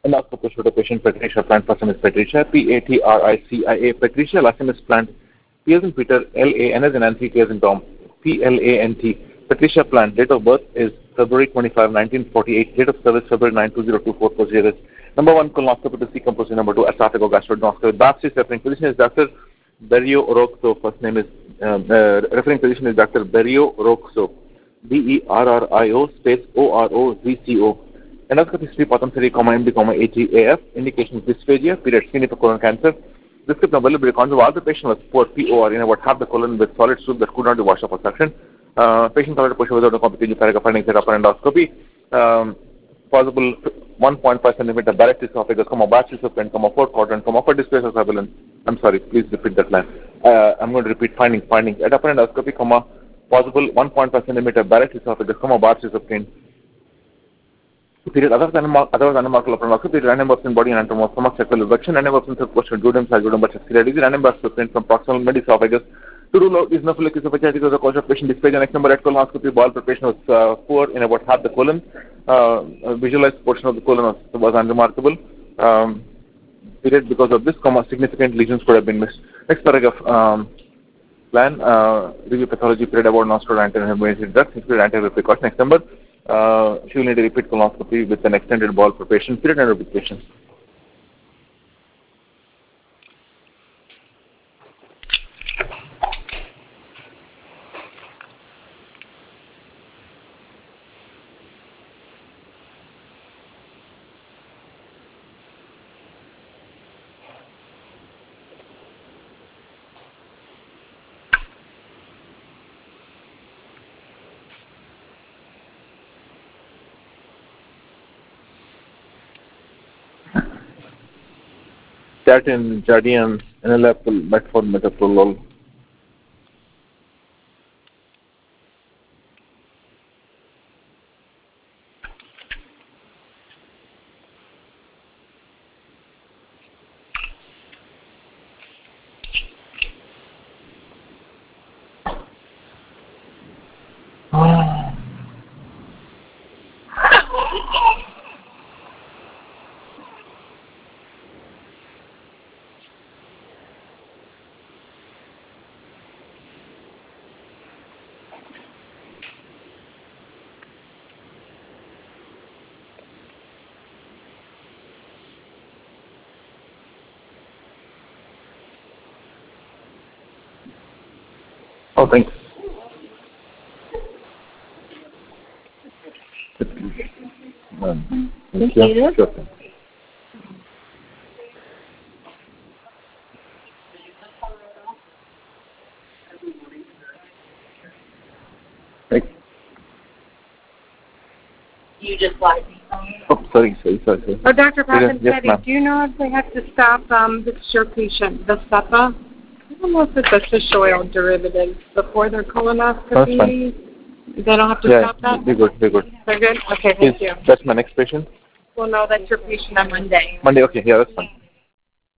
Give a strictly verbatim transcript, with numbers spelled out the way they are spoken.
Endoscopy show the patient Patricia plant. First name is Patricia, P A T R I C I A. Patricia, last name is plant. P as in Peter, L A N as in Nancy, T as in Tom, P L A N T. Patricia plant. Date of birth is February twenty-fifth, nineteen forty-eight. Date of service February ninth, two thousand twenty-four. Procedure is number one, colonoscopy to see composition. Number two, esophageal gastroendoscopy. Biopsy referring physician is Doctor Berio Roxo. First name is uh, uh, referring physician is Doctor Berio Roxo. B E R R I O space O R O Z C O. Endoscopy history, Potentially, M D, A G A F. Indication is dysphagia. Period. Screening for colon cancer. Description of available control. While the patient was poor, P O R in about half the colon with solid soup that could not be washed off for suction. Uh, patient covered push without a complicated paragraph finding set upper endoscopy. Um, possible one point five centimeter direct esophagus, comma, biopsy subsequent, comma, fourth quadrant, comma, upper displacer surveillance. I'm sorry, please repeat that line. Uh, I'm going to repeat findings. Findings at upper endoscopy, comma, possible one point five centimeter direct esophagus, comma, biopsy subsequent. Period. Other than other than remarkable endoscopy, random bursts in body and anatomy of stomach, sexual erection, random bursts in question, duodenum, duodenum, but sexual disease, random bursts from proximal mid-esophagus. To rule out eosinophilic esophagitis as a cause of patient dysphagia. Next number at colonoscopy, bowel preparation was uh, poor in about half the colon. Uh, a visualized portion of the colon was, was unremarkable. Um, period. Because of this, comma, significant lesions could have been missed. Next paragraph. Um, plan. Uh, review pathology. Period about non-steroidal anti-inflammatory drugs. Include anti-viral precaution. Next number. Uh, she will need a repeat colonoscopy with an extended bowel preparation. Period and repeat. Statin, Jardian, enalapril, metformin, metoprolol. Oh, thanks. Um, Thank yeah, you. sure. Thanks. You just lied. Oh, sorry, sorry, sorry. sorry. Oh, Doctor Papanseti, Yes, ma'am. do you know if they have to stop, um, this is your patient, the SEPA? I don't know if it's a fish oil derivative before their colonoscopy. They don't have to Yeah, stop that? be good, be good. They're good? Okay, thank Yes, you. that's my next patient. Well, no, that's your patient on Monday. Monday, okay, yeah, that's fine.